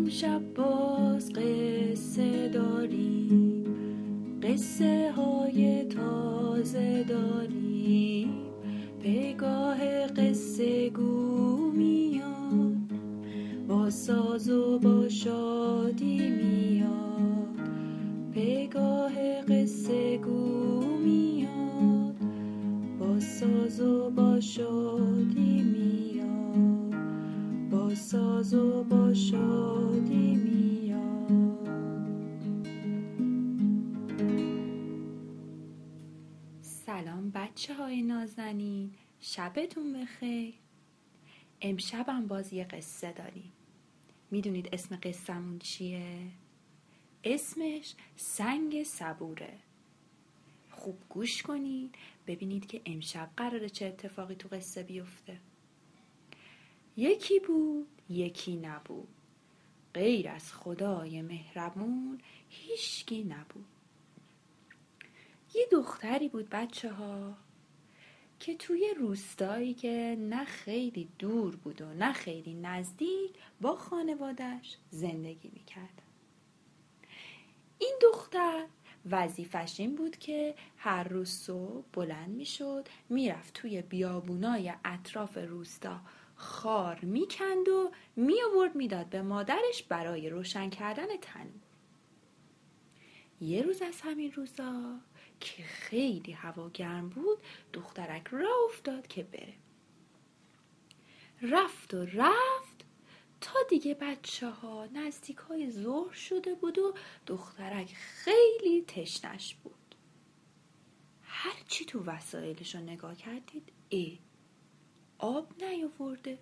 امشب باز قصه داریم، قصه های تازه داریم، پگاه قصه گو میاد، با ساز و با شادی میاد. پگاه قصه گو میاد، با ساز و با شادی میاد، با ساز و با شادی میاد. سلام بچه های نازنین، شبتون بخیر. امشبم باز یه قصه داریم. میدونید اسم قصه‌مون چیه؟ اسمش سنگ صبوره. خوب گوش کنید ببینید که امشب قراره چه اتفاقی تو قصه بیفته. یکی بود یکی نبود، غیر از خدای مهربون هیچکی نبود. یه دختری بود بچه ها که توی روستایی که نه خیلی دور بود و نه خیلی نزدیک با خانوادش زندگی میکرد. این دختر وظیفش این بود که هر روز صبح بلند میشد، میرفت توی بیابونای اطراف روستا خار میکند و میآورد میداد به مادرش برای روشن کردن تنور. یه روز از همین روزا که خیلی هوا گرم بود، دخترک راه افتاد که بره. رفت تا دیگه بچه ها نزدیک های ظهر شده بود و دخترک خیلی تشنش بود. هرچی تو وسایلش رو نگاه کردید آب نیاورده.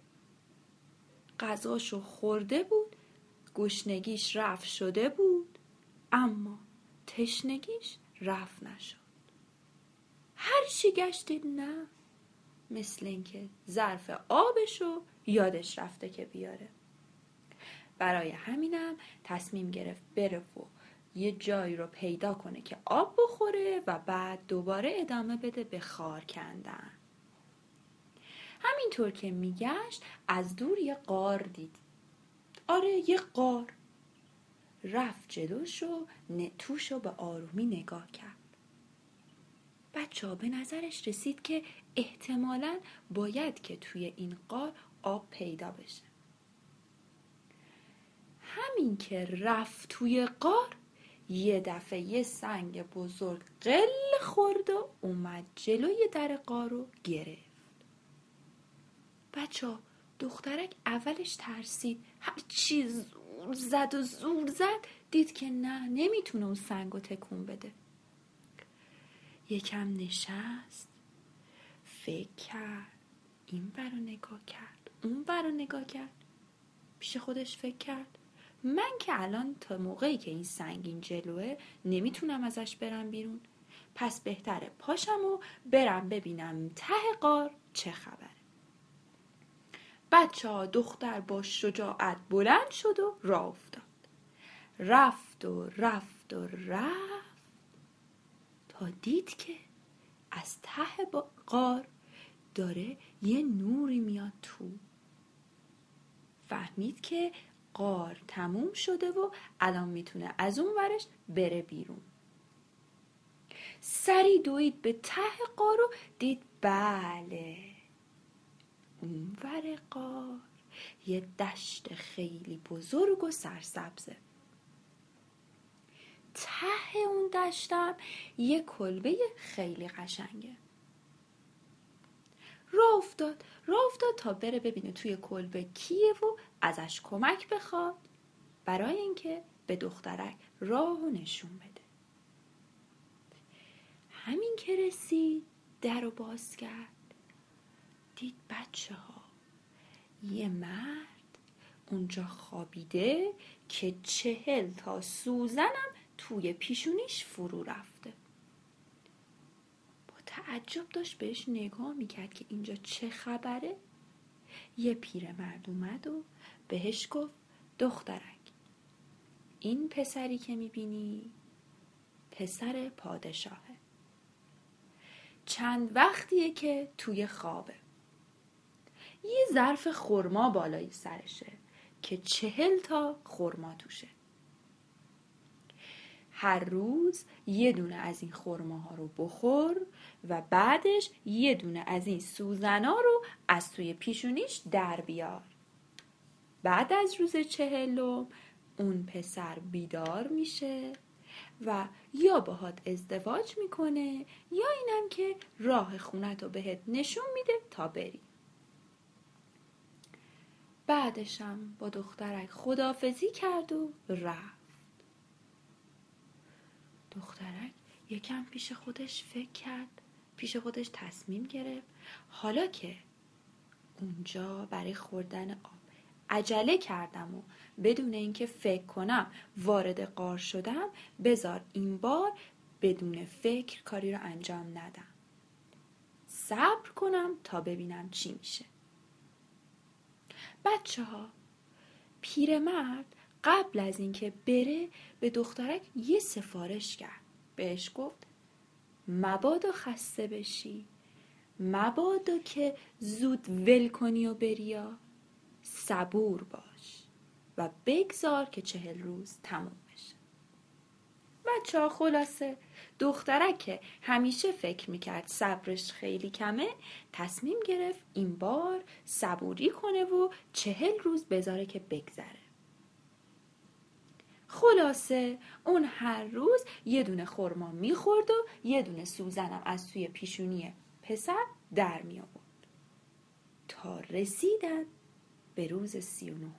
غذاشو خورده بود، گشنگیش رفع شده بود، اما تشنگیش رفع نشد. هرچی گشتید نه، مثل اینکه ظرف آبشو یادش رفته که بیاره. برای همینم تصمیم گرفت بره و یه جایی رو پیدا کنه که آب بخوره و بعد دوباره ادامه بده به خار کندن. همینطور که میگشت از دور یه غار دید. آره، یه غار. رفت جلوشو، توشو به آرومی نگاه کرد. بچه‌ها به نظرش رسید که احتمالاً باید که توی این غار آب پیدا بشه. همین که رفت توی غار، یه دفعه یه سنگ بزرگ قل خورد و اومد جلوی در غار رو گرفت. بچه‌ها دخترک اولش ترسید، هر چی زور زد دید که نه، نمیتونه اون سنگ رو تکون بده. یکم نشست، فکر کرد، این برو نگاه کرد، اون برو نگاه کرد. پیش خودش فکر کرد من که الان تا موقعی که این سنگین جلوه نمیتونم ازش برم بیرون، پس بهتره پاشم و برم ببینم ته غار چه خبره. بچه ها دختر با شجاعت بلند شد و راه افتاد. رفت تا دید که از ته غار داره یه نوری میاد تو. فهمید که غار تموم شده و الان میتونه از اون ورش بره بیرون. سری دوید به ته غار و دید بله، اون ور غار یه دشت خیلی بزرگ و سرسبزه. ته اون دشتم یه کلبه خیلی قشنگه. راه افتاد تا بره ببینه توی کلبه کیه و ازش کمک بخواد برای اینکه به دخترک راهو نشون بده. همین که رسید در رو باز کرد، دید بچه ها یه مرد اونجا خوابیده که 40 تا سوزنم توی پیشونیش فرو رفته. با تعجب داشت بهش نگاه میکرد که اینجا چه خبره. یه پیرمرد اومد و بهش گفت دخترک، این پسری که میبینی پسر پادشاهه. چند وقتیه که توی خوابه. یه ظرف خرما بالای سرشه. که 40 تا خرما توشه. هر روز یه دونه از این خرماها رو بخور و بعدش یه دونه از این سوزنا رو از توی پیشونیش در بیار. بعد از روز 40 اون پسر بیدار میشه و یا باهات ازدواج میکنه یا اینم که راه خونتو بهت نشون میده تا بری. بعدشم با دخترک خداحافظی کرد و رفت. دخترک یکم پیش خودش فکر کرد، پیش خودش تصمیم گرفت حالا که اونجا برای خوردن آب عجله کردم و بدون اینکه فکر کنم وارد غار شدم، بذار این بار بدون فکر کاری رو انجام ندم. صبر کنم تا ببینم چی میشه. بچه‌ها، پیرمرد قبل از اینکه بره به دخترک یه سفارش کرد. بهش گفت مبادا خسته بشی، مبادا که زود ول کنی و بریا، صبور باش و بگذار که 40 روز تموم بشه. بچه‌ها خلاصه دخترک که همیشه فکر میکرد صبرش خیلی کمه، تصمیم گرفت این بار صبوری کنه و 40 روز بذاره که بگذره. خلاصه اون هر روز یه دونه خرما میخورد و یه دونه سوزنم از توی پیشونی پسر در می آورد تا رسیدن به روز 39.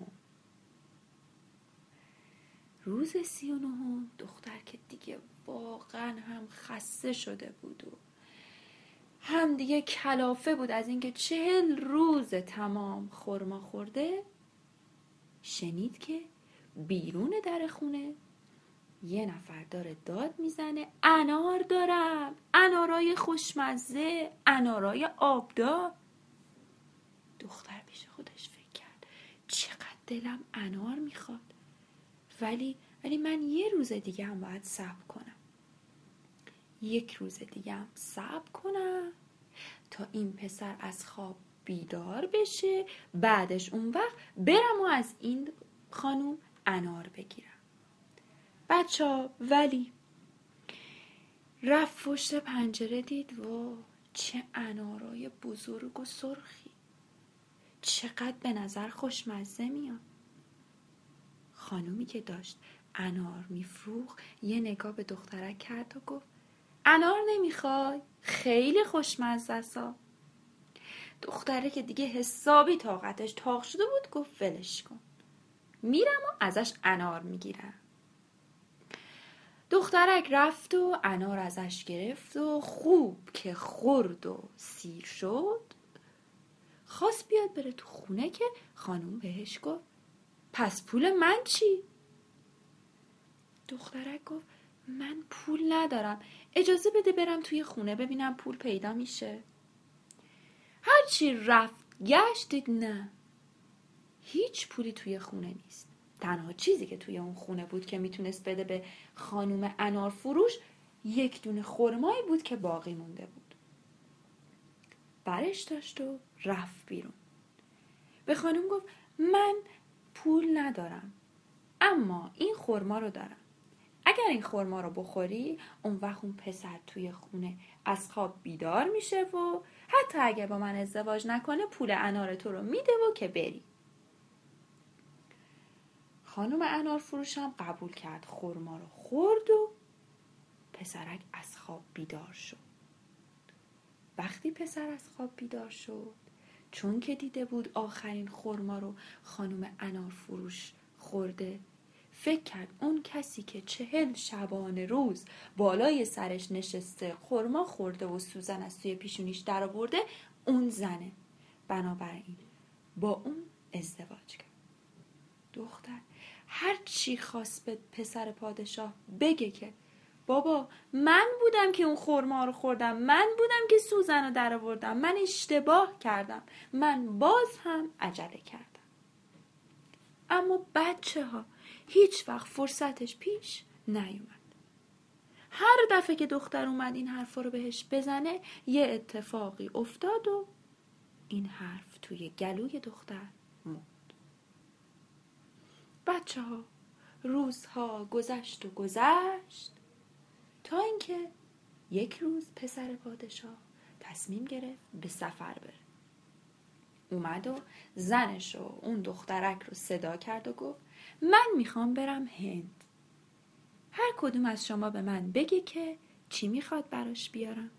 روز 39 دختر که دیگه واقعا هم خسته شده بود و هم دیگه کلافه بود از اینکه 40 روز تمام خرما خورده، شنید که بیرون در خونه یه نفر داره داد میزنه انار دارم، انارای خوشمزه، انارای آبدار. دختر پیش خودش فکر کرد چقدر دلم انار میخواد، ولی من یه روز دیگه هم باید صبر کنم. یک روز دیگه هم صبر کنم تا این پسر از خواب بیدار بشه، بعدش اون وقت برم و از این خانوم انار بگیرم. بچه‌ها ولی رفت پشت پنجره دید و چه انارای بزرگ و سرخی، چقدر به نظر خوشمزه میاد. خانومی که داشت انار میفروخت یه نگاه به دخترک کرد و گفت انار نمیخوای؟ خیلی خوشمزه است. دختره که دیگه حسابی طاقتش تاق شده بود گفت ولش کن، میرم و ازش انار میگیرم. دخترک رفت و انار ازش گرفت و خوب که خورد و سیر شد، خواست بیاد بره تو خونه که خانوم بهش گفت پس پول من چی؟ دخترک گفت من پول ندارم، اجازه بده برم توی خونه ببینم پول پیدا میشه. هرچی رفت گشت دید نه، هیچ پولی توی خونه نیست. تنها چیزی که توی اون خونه بود که میتونست بده به خانوم انار فروش یک دونه خرمایی بود که باقی مونده بود. برش داشت و رفت بیرون. به خانوم گفت من پول ندارم اما این خرما رو دارم، اگر این خرما رو بخوری اون وقت اون پسر توی خونه از خواب بیدار میشه و حتی اگر با من ازدواج نکنه پول انار تو رو میده و که بری. خانم انار فروش هم قبول کرد، خرما رو خورد و پسرک از خواب بیدار شد. وقتی پسر از خواب بیدار شد، چون که دیده بود آخرین خرما رو خانم انار فروش خورده، فکر کرد اون کسی که 40 شبانه روز بالای سرش نشسته خرما خورده و سوزن از توی پیشونیش در آورده اون زنه، بنابراین با اون ازدواج کرد. دختر هر چی خواست به پسر پادشاه بگه که بابا من بودم که اون خرما رو خوردم، من بودم که سوزن رو در آوردم، من اشتباه کردم، من باز هم عجله کردم. اما بچه‌ها هیچ وقت فرصتش پیش نیومد. هر دفعه که دختر اومد این حرفا رو بهش بزنه یه اتفاقی افتاد و این حرف توی گلوی دختر موند. بچه ها روزها گذشت و گذشت تا اینکه یک روز پسر پادشاه تصمیم گرفت به سفر بره. اومد و زنش و اون دخترک رو صدا کرد و گفت من میخوام برم هند. هر کدوم از شما به من بگی که چی میخواد براش بیارم.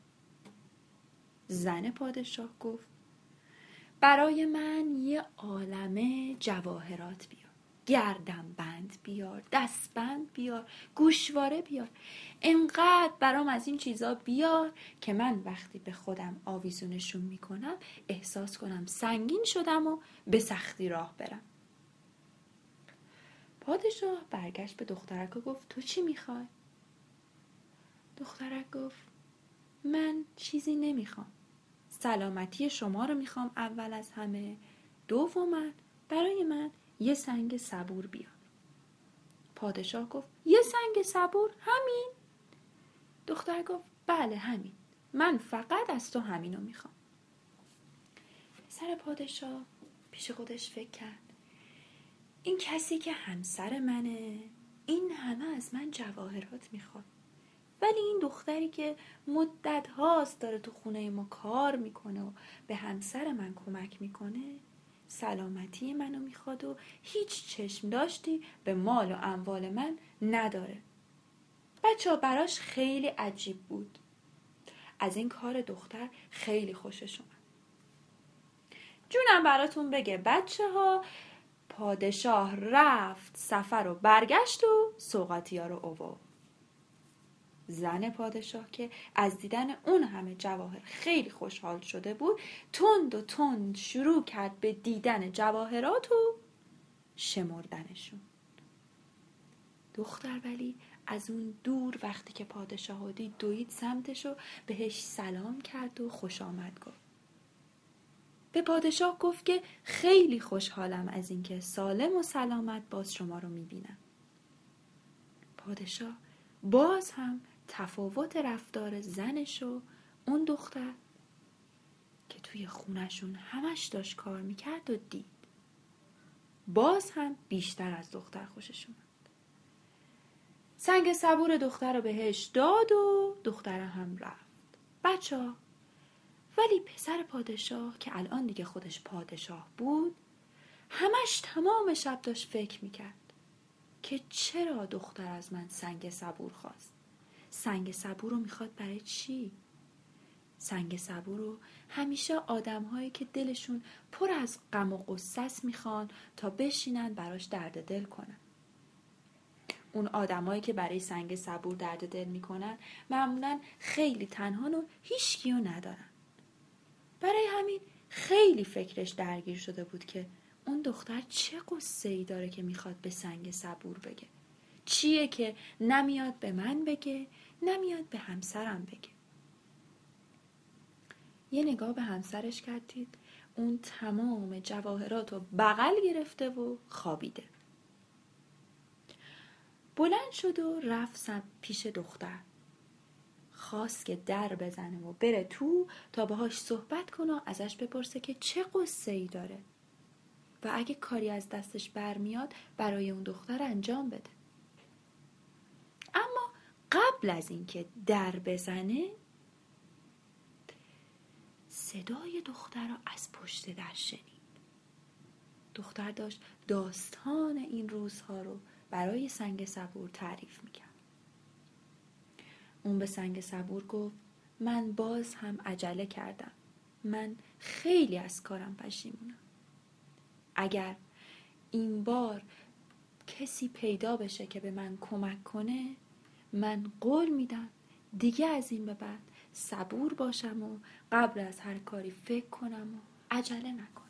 زن پادشاه گفت برای من یه عالمه جواهرات بیار. گردن بند بیار، دستبند بیار، گوشواره بیار. انقدر برام از این چیزا بیار که من وقتی به خودم آویزونشون میکنم احساس کنم سنگین شدم و به سختی راه برم. پادشاه برگشت به دخترک و گفت تو چی میخوای؟ دخترک گفت من چیزی نمیخوام. سلامتی شما رو میخوام اول از همه. دوما برای من یه سنگ صبور بیار. پادشاه گفت یه سنگ صبور؟ همین؟ دختر گفت بله همین. من فقط از تو همینو میخوام. پسر پادشاه پیش خودش فکر کرد این کسی که همسر منه این همه از من جواهرات میخواد، ولی این دختری که مدت هاست داره تو خونه ما کار میکنه و به همسر من کمک میکنه سلامتی منو میخواد و هیچ چشم داشتی به مال و اموال من نداره. بچه ها براش خیلی عجیب بود. از این کار دختر خیلی خوشش اومد. جونم براتون بگه بچه ها، پادشاه رفت سفر و برگشت و سوغاتی ها رو آورد. زن پادشاه که از دیدن اون همه جواهر خیلی خوشحال شده بود تند و تند شروع کرد به دیدن جواهرات و شمردنشون. دختر ولی از اون دور وقتی که پادشاه دید دوید سمتش و بهش سلام کرد و خوش آمد گفت. به پادشاه گفت که خیلی خوشحالم از اینکه سالم و سلامت باز شما رو میبینم. پادشاه باز هم تفاوت رفتار زنش و اون دختر که توی خونشون همش داشت کار میکرد و دید. باز هم بیشتر از دختر خوشش اومد. سنگ صبور دختر رو بهش داد و دختر هم رفت. بچه‌ها ولی پسر پادشاه که الان دیگه خودش پادشاه بود همش تمام شب داشت فکر میکرد که چرا دختر از من سنگ صبور خواست. سنگ صبور رو میخواد برای چی؟ سنگ صبور رو همیشه آدم‌هایی که دلشون پر از غم و غصه است میخوان تا بشینن براش درد دل کنن. اون آدمایی که برای سنگ صبور درد دل میکنن معمولاً خیلی تنهان و هیچکیو ندارن. برای همین خیلی فکرش درگیر شده بود که اون دختر چه قصه‌ای داره که میخواد به سنگ صبور بگه. چیه که نمیاد به من بگه، نمیاد به همسرم بگه. یه نگاه به همسرش کردید، اون تمام جواهرات رو بغل گرفته و خوابیده. بلند شد و رفت پیش دختر. خواست که در بزنه و بره تو تا باهاش صحبت کنه و ازش بپرسه که چه قصه‌ای داره و اگه کاری از دستش برمیاد برای اون دختر انجام بده. اما قبل از اینکه در بزنه صدای دختر رو از پشت در شنید. دختر داشت داستان این روزها رو برای سنگ صبور تعریف میکرد. اون به سنگ صبور گفت من باز هم عجله کردم. من خیلی از کارم پشیمونم. اگر این بار کسی پیدا بشه که به من کمک کنه من قول میدم دیگه از این به بعد صبور باشم و قبل از هر کاری فکر کنم و عجله نکنم.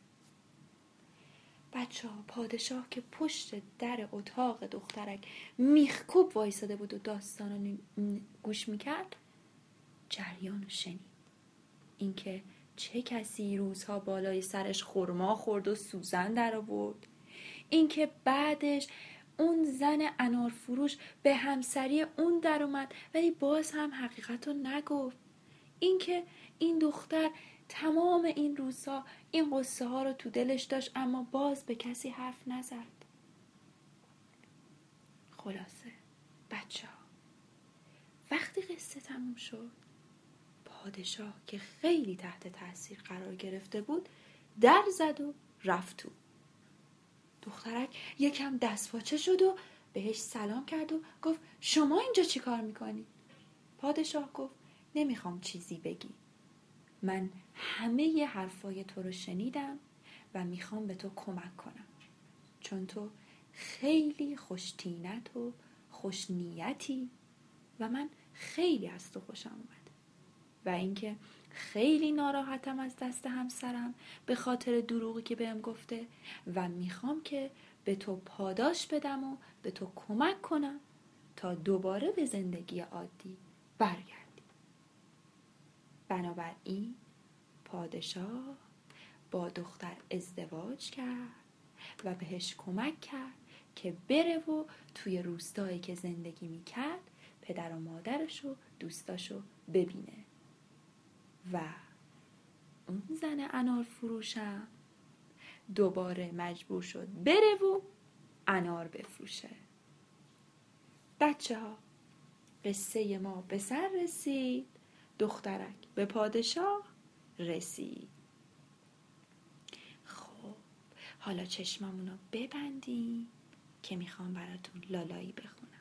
بچه‌ها پادشاه که پشت در اتاق دخترک میخکوب وایساده بود و داستان رو گوش میکرد جریان رو شنید. اینکه چه کسی روزها بالای سرش خرما خورد و سوزن در آورد. اینکه بعدش اون زن انار فروش به همسری اون در اومد ولی باز هم حقیقت رو نگفت. اینکه این دختر تمام این روزها این قصه ها رو تو دلش داشت اما باز به کسی حرف نزد. خلاصه بچه ها، وقتی قصه تموم شد، پادشاه که خیلی تحت تاثیر قرار گرفته بود در زد و رفت تو. دخترک یکم دستپاچه شد و بهش سلام کرد و گفت شما اینجا چی کار میکنی؟ پادشاه گفت نمیخوام چیزی بگی. من همه ی حرفای تو رو شنیدم و میخوام به تو کمک کنم، چون تو خیلی خوشتینت و خوشنیتی و من خیلی از تو خوشم اومده و اینکه خیلی ناراحتم از دست همسرم به خاطر دروغی که بهم گفته و میخوام که به تو پاداش بدم و به تو کمک کنم تا دوباره به زندگی عادی برگردی. بنابراین پادشاه با دختر ازدواج کرد و بهش کمک کرد که بره و توی روستایی که زندگی میکرد پدر و مادرش و دوستاشو ببینه و اون زن انار فروشم دوباره مجبور شد بره و انار بفروشه. بچه ها، قصه ما به سر رسید، دخترک به پادشاه رسید. خب حالا چشممونو ببندیم که میخوام براتون لالایی بخونم.